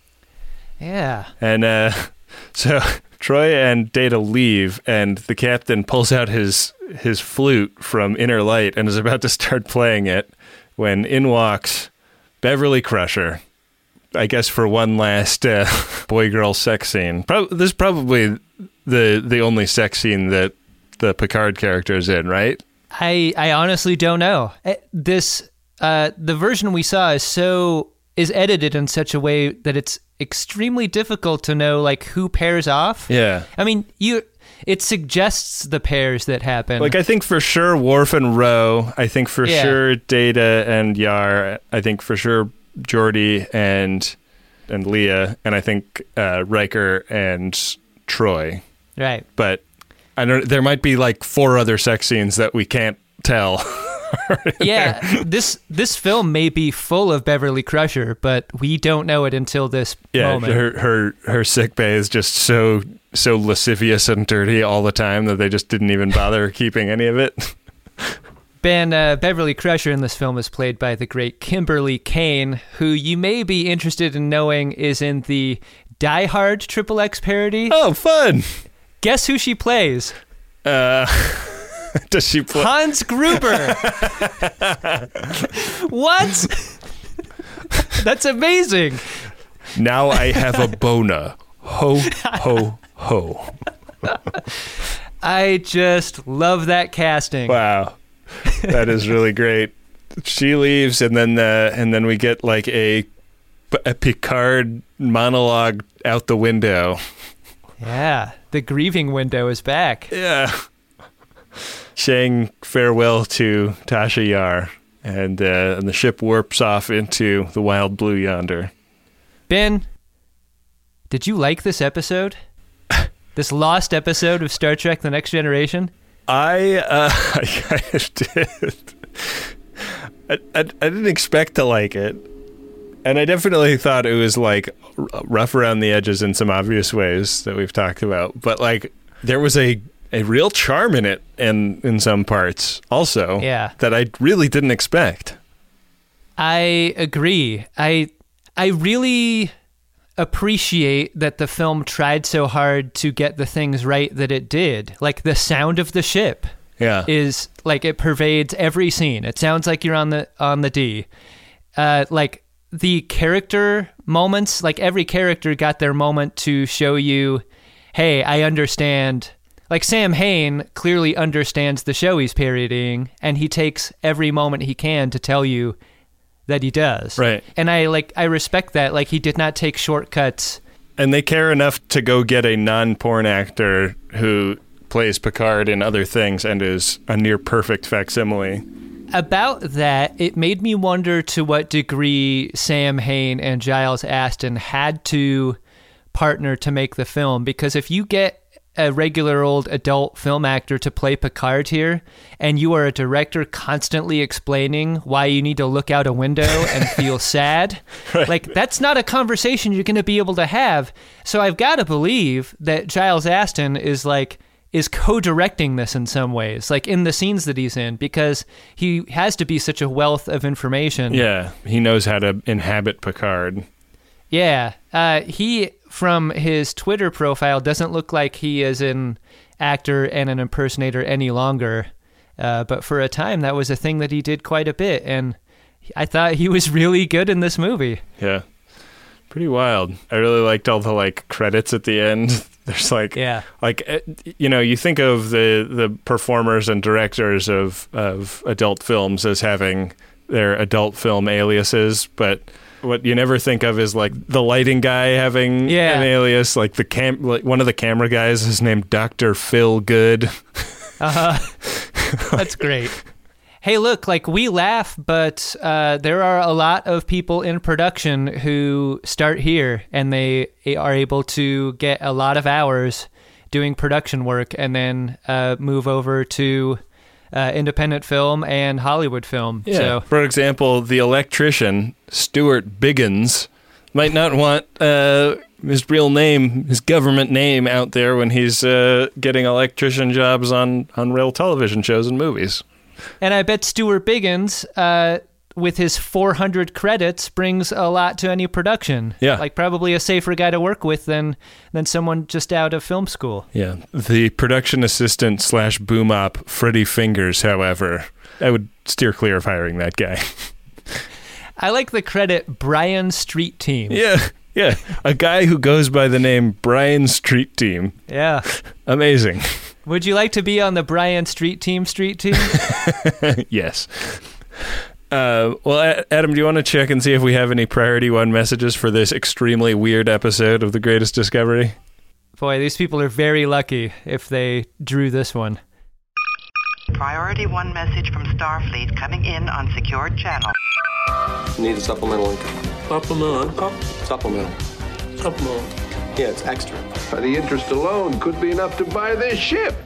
S4: Yeah.
S5: And uh, so Troy and Data leave, and the captain pulls out his his flute from Inner Light and is about to start playing it when in walks Beverly Crusher, I guess for one last uh, boy-girl sex scene. Pro- this is probably the the only sex scene that the Picard character is in, right?
S4: I I honestly don't know. Eh, This uh the version we saw is so is edited in such a way that it's extremely difficult to know like who pairs off.
S5: Yeah.
S4: I mean, you it suggests the pairs that happen.
S5: Like, I think for sure Worf and Ro. I think for
S4: Yeah.
S5: sure Data and Yar. I think for sure Geordi and and Leah. And I think uh, Riker and Troy.
S4: Right.
S5: But I don't. There might be like four other sex scenes that we can't tell.
S4: Yeah, this this film may be full of Beverly Crusher, but we don't know it until this
S5: Yeah,
S4: moment.
S5: her her her sick bay is just so so lascivious and dirty all the time that they just didn't even bother keeping any of it.
S4: Ben, uh, Beverly Crusher in this film is played by the great Kimberly Kane, who you may be interested in knowing is in the Die Hard Triple X parody.
S5: Oh, fun!
S4: Guess who she plays?
S5: Uh, does she play
S4: Hans Gruber? What? That's amazing.
S5: Now I have a bona. Ho ho ho!
S4: I just love that casting.
S5: Wow, that is really great. She leaves, and then uh, and then we get like a a Picard monologue out the window.
S4: Yeah, the grieving window is back.
S5: Yeah. Saying farewell to Tasha Yar, and uh, and the ship warps off into the wild blue yonder.
S4: Ben, did you like this episode? This lost episode of Star Trek The Next Generation?
S5: I uh, I kind of did. I, I, I didn't expect to like it. And I definitely thought it was like r- rough around the edges in some obvious ways that we've talked about. But like there was a, a real charm in it and in some parts also
S4: Yeah.
S5: that I really didn't expect.
S4: I agree. I I really appreciate that the film tried so hard to get the things right that it did. Like the sound of the ship
S5: Yeah.
S4: is like it pervades every scene. It sounds like you're on the on the D. Uh, like the character moments, like every character got their moment to show you, hey, I understand. Like Sam Hain clearly understands the show he's parodying, and he takes every moment he can to tell you that he does.
S5: Right.
S4: And I like I respect that. Like he did not take shortcuts.
S5: And they care enough to go get a non-porn actor who plays Picard in other things and is a near perfect facsimile.
S4: About that, it made me wonder to what degree Sam Hain and Giles Aston had to partner to make the film. Because if you get a regular old adult film actor to play Picard here, and you are a director constantly explaining why you need to look out a window and feel sad,
S5: Right.
S4: like that's not a conversation you're going to be able to have. So I've got to believe that Giles Aston is like, is co-directing this in some ways, like in the scenes that he's in, because he has to be such a wealth of information.
S5: Yeah, he knows how to inhabit Picard.
S4: Yeah. Uh, he, from his Twitter profile, doesn't look like he is an actor and an impersonator any longer. Uh, but for a time, that was a thing that he did quite a bit. And I thought he was really good in this movie.
S5: Yeah. Pretty wild. I really liked all the like credits at the end. There's like,
S4: Yeah.
S5: like eh, you know, you think of the the performers and directors of of adult films as having their adult film aliases, but what you never think of is like the lighting guy having
S4: Yeah.
S5: an alias. Like the cam, like one of the camera guys is named Doctor Phil Good.
S4: Uh-huh. That's great. Hey, look, like we laugh, but uh, there are a lot of people in production who start here and they are able to get a lot of hours doing production work and then uh, move over to uh, independent film and Hollywood film.
S5: Yeah.
S4: So,
S5: For example, the electrician, Stuart Biggins, might not want uh, his real name, his government name out there when he's uh, getting electrician jobs on, on real television shows and movies.
S4: and I bet Stuart Biggins, uh, with his four hundred credits, brings a lot to any production.
S5: Yeah.
S4: Like probably a safer guy to work with than, than someone just out of film school.
S5: Yeah. The production assistant slash boom op, Freddie Fingers, however, I would steer clear of hiring that guy.
S4: I like the credit Brian Street Team.
S5: Yeah. Yeah. A guy who goes by the name Brian Street Team.
S4: Yeah.
S5: Amazing.
S4: Would you like to be on the Brian Street Team Street Team?
S5: Yes. Uh, well, A- Adam, do you want to check and see if we have any priority one messages for this extremely weird episode of The Greatest Discovery?
S4: Boy, these people are very lucky if they drew this one.
S10: Priority one message from Starfleet coming in on secured channel.
S2: Need a supplemental income. Supplemental income? Supplemental. Supplemental. Yeah, it's extra.
S3: The interest alone could be enough to buy this ship.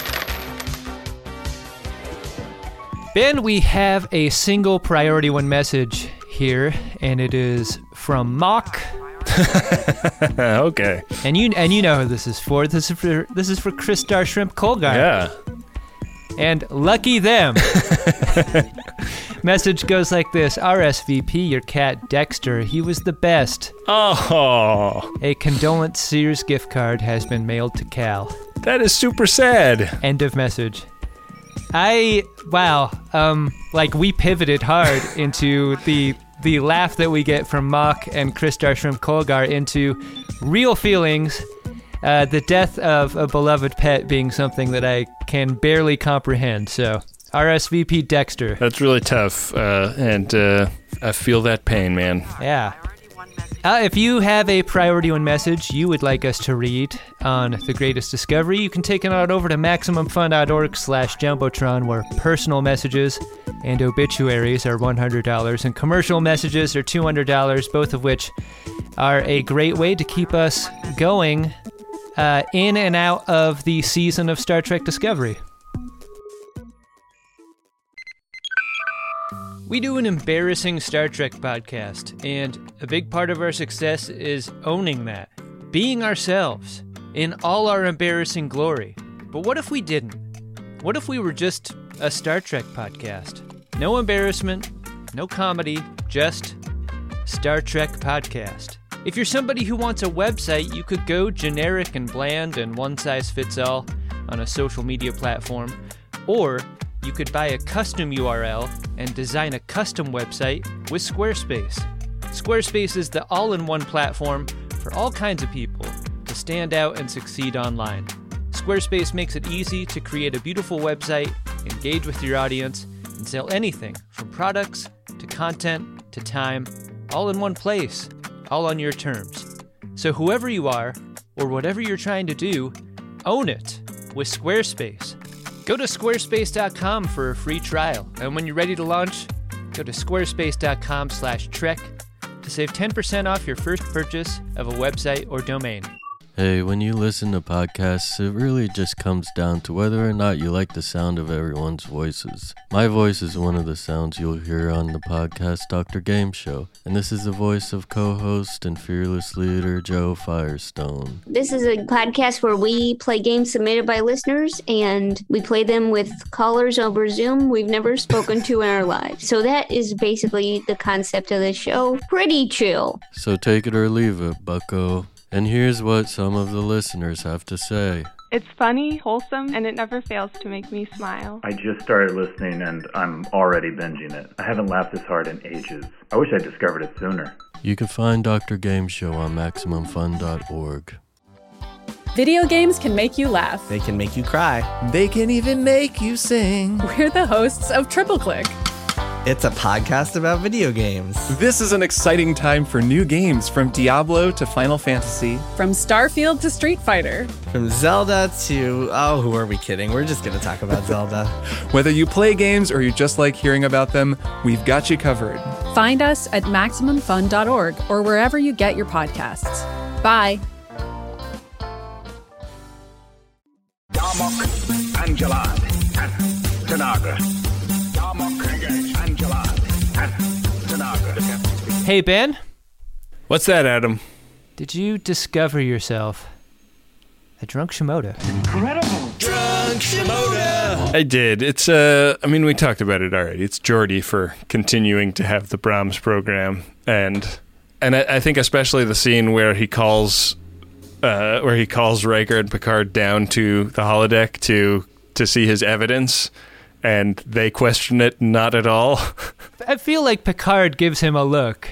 S4: Ben, we have a single priority one message here, and it is from Mock.
S5: Okay.
S4: And you and you know who this is for. This is for this is for Chris Star Shrimp Colgar.
S5: Yeah.
S4: And lucky them. Message goes like this: R S V P your cat Dexter. He was the best.
S5: Oh,
S4: A condolence Sears gift card has been mailed to Cal.
S5: that is super sad.
S4: End of message. I wow. Um, like we pivoted hard into the the laugh that we get from Mock and Chris Star Shrimp Colgar into real feelings. Uh, the death of a beloved pet being something that I can barely comprehend. So, R S V P Dexter.
S5: That's really tough, uh, and uh, I feel that pain, man.
S4: Yeah. Uh, if you have a priority one message you would like us to read on The Greatest Discovery, you can take it on over to MaximumFun.org slash Jumbotron, where personal messages and obituaries are one hundred dollars and commercial messages are two hundred dollars, both of which are a great way to keep us going uh, in and out of the season of Star Trek Discovery. We do an embarrassing Star Trek podcast, and a big part of our success is owning that. Being ourselves, in all our embarrassing glory. But what if we didn't? What if we were just a Star Trek podcast? No embarrassment, no comedy, just Star Trek podcast. If you're somebody who wants a website, you could go generic and bland and one-size-fits-all on a social media platform, or you could buy a custom U R L and design a custom website with Squarespace. Squarespace is the all-in-one platform for all kinds of people to stand out and succeed online. Squarespace makes it easy to create a beautiful website, engage with your audience, and sell anything from products to content to time, all in one place, all on your terms. So whoever you are, or whatever you're trying to do, own it with Squarespace. Go to squarespace dot com for a free trial, and when you're ready to launch, go to squarespace dot com slash trek to save ten percent off your first purchase of a website or domain.
S11: Hey, when you listen to podcasts, it really just comes down to whether or not you like the sound of everyone's voices. My voice is one of the sounds you'll hear on the podcast Doctor Game Show, and this is the voice of co-host and fearless leader Joe Firestone.
S12: This is a podcast where we play games submitted by listeners, and we play them with callers over Zoom we've never spoken to in our lives. So that is basically the concept of the show. Pretty chill.
S11: So take it or leave it, bucko. And here's what some of the listeners have to say.
S13: It's funny, wholesome, and it never fails to make me smile.
S14: I just started listening and I'm already binging it. I haven't laughed this hard in ages. I wish I discovered it sooner.
S11: You can find Doctor Game Show on maximum fun dot org.
S15: Video games can make you laugh.
S16: They can make you cry. They can even make you sing.
S15: We're the hosts of Triple Click.
S16: It's a podcast about video games.
S17: This is an exciting time for new games, from Diablo to Final Fantasy.
S15: From Starfield to Street Fighter.
S16: From Zelda to... Oh, who are we kidding? We're just going to talk about Zelda.
S17: Whether you play games or you just like hearing about them, we've got you covered.
S15: Find us at maximum fun dot org or wherever you get your podcasts. Bye.
S3: Darmok, Angelad, and Tanagra. Darmok, Angelad, and Tanagra.
S4: Hey, Ben?
S5: What's that, Adam?
S4: Did you discover yourself a drunk Shimoda?
S3: Incredible!
S5: Drunk Shimoda! I did. It's, uh, I mean, we talked about it already. It's Geordi for continuing to have the Brahms program. And and I, I think especially the scene where he calls... Uh, where he calls Riker and Picard down to the holodeck to to see his evidence, and they question it not at all.
S4: I feel like Picard gives him a look.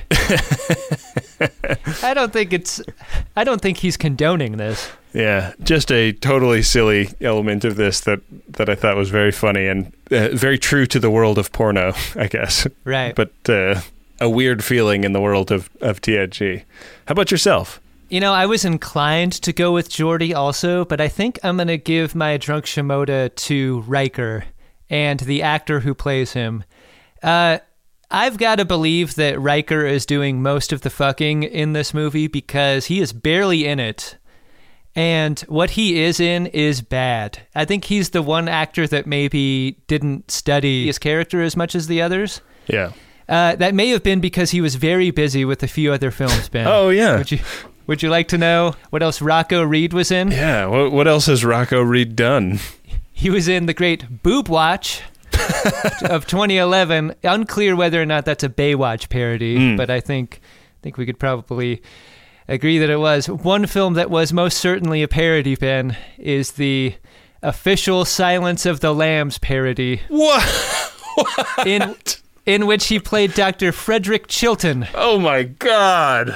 S4: I don't think it's. I don't think he's condoning this.
S5: Yeah, just a totally silly element of this that, that I thought was very funny and uh, very true to the world of porno, I guess.
S4: Right.
S5: But uh, a weird feeling in the world of, of T N G. How about yourself?
S4: You know, I was inclined to go with Geordi also, but I think I'm going to give my drunk Shimoda to Riker and the actor who plays him. Uh, I've got to believe that Riker is doing most of the fucking in this movie because he is barely in it. And what he is in is bad. I think he's the one actor that maybe didn't study his character as much as the others.
S5: Yeah.
S4: Uh, that may have been because he was very busy with a few other films, Ben.
S5: Oh, yeah.
S4: Would you... Would you like to know what else Rocco Reed was in?
S5: Yeah, what, what else has Rocco Reed done?
S4: He was in the great Boob Watch of twenty eleven. Unclear whether or not that's a Baywatch parody, mm. but I think I think we could probably agree that it was. One film that was most certainly a parody, Ben, is the official Silence of the Lambs parody.
S5: What? what?
S4: In, in which he played Doctor Frederick Chilton.
S5: Oh my God.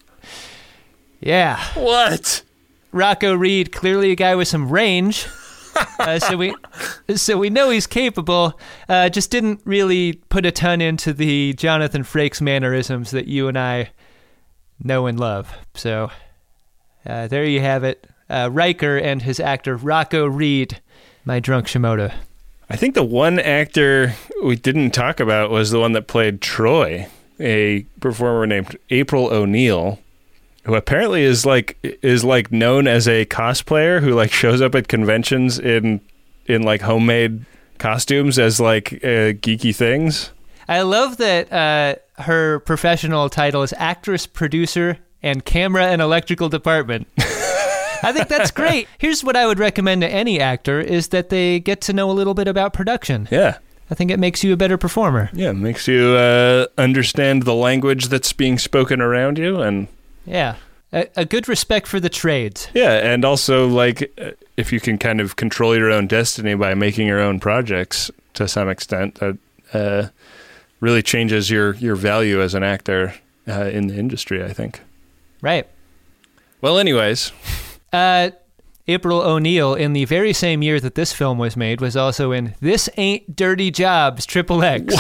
S4: Yeah.
S5: What?
S4: Rocco Reed, clearly a guy with some range. uh, so we so we know he's capable. Uh, just didn't really put a ton into the Jonathan Frakes mannerisms that you and I know and love. So uh, there you have it. Uh, Riker and his actor Rocco Reed, my drunk Shimoda.
S5: I think the one actor we didn't talk about was the one that played Troy, a performer named April O'Neil, who apparently is like is like known as a cosplayer who like shows up at conventions in in like homemade costumes as like uh, geeky things.
S4: I love that uh, her professional title is actress, producer, and camera and electrical department. I think that's great. Here's what I would recommend to any actor is that they get to know a little bit about production.
S5: Yeah.
S4: I think it makes you a better performer.
S5: Yeah, it makes you uh, understand the language that's being spoken around you. And
S4: yeah, a, a good respect for the trades.
S5: Yeah, and also, like, if you can kind of control your own destiny by making your own projects to some extent, that uh, really changes your, your value as an actor uh, in the industry, I think.
S4: Right.
S5: Well, anyways...
S4: Uh, April O'Neil, in the very same year that this film was made, was also in This Ain't Dirty Jobs, Triple X.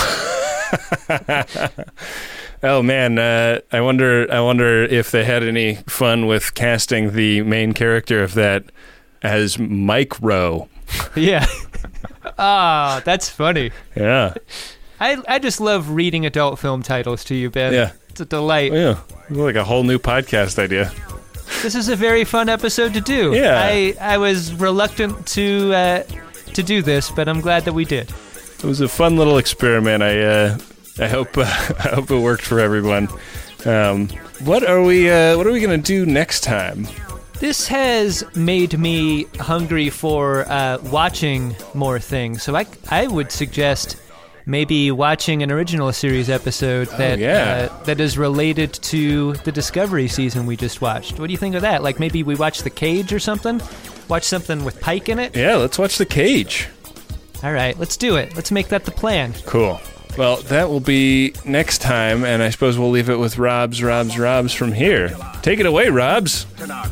S5: Oh man, uh, I wonder. I wonder if they had any fun with casting the main character of that as Mike Rowe.
S4: Yeah. Ah, oh, that's funny.
S5: Yeah.
S4: I I just love reading adult film titles to you, Ben.
S5: Yeah.
S4: It's a delight.
S5: Yeah. Like a whole new podcast idea.
S4: This is a very fun episode to do.
S5: Yeah.
S4: I, I was reluctant to uh, to do this, but I'm glad that we did.
S5: It was a fun little experiment. I uh, I hope uh, I hope it worked for everyone. Um, what are we uh, What are we gonna do next time?
S4: This has made me hungry for uh, watching more things. So I I would suggest maybe watching an original series episode that
S5: oh, yeah.
S4: uh, that is related to the Discovery season we just watched. What do you think of that? Like maybe we watch The Cage or something? Watch something with Pike in it?
S5: Yeah, let's watch The Cage.
S4: All right, let's do it. Let's make that the plan.
S5: Cool. Well, that will be next time, and I suppose we'll leave it with Robs, Robs, Robs from here. Take it away, Robs.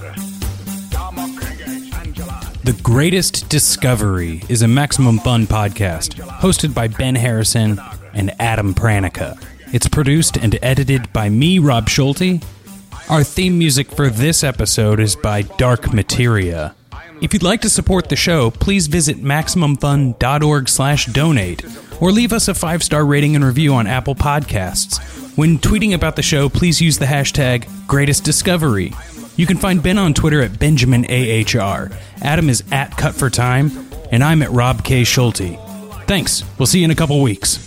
S18: The Greatest Discovery is a Maximum Fun podcast, hosted by Ben Harrison and Adam Pranica. It's produced and edited by me, Rob Schulte. Our theme music for this episode is by Dark Materia. If you'd like to support the show, please visit MaximumFun.org slash donate, or leave us a five-star rating and review on Apple Podcasts. When tweeting about the show, please use the hashtag Greatest Discovery. You can find Ben on Twitter at Benjamin A H R. Adam is at Cut for Time, and I'm at Rob K. Schulte. Thanks. We'll see you in a couple weeks.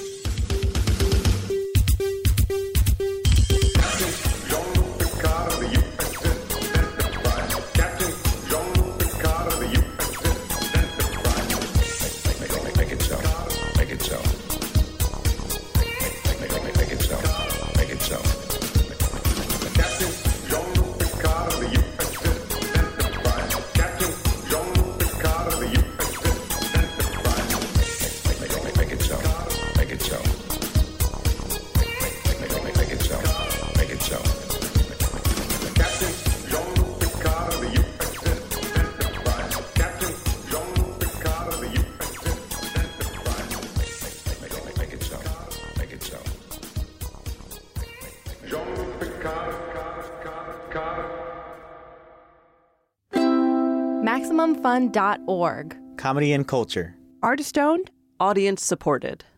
S19: Maximum Fun dot org.
S16: Comedy and culture.
S19: Artist owned. Audience supported.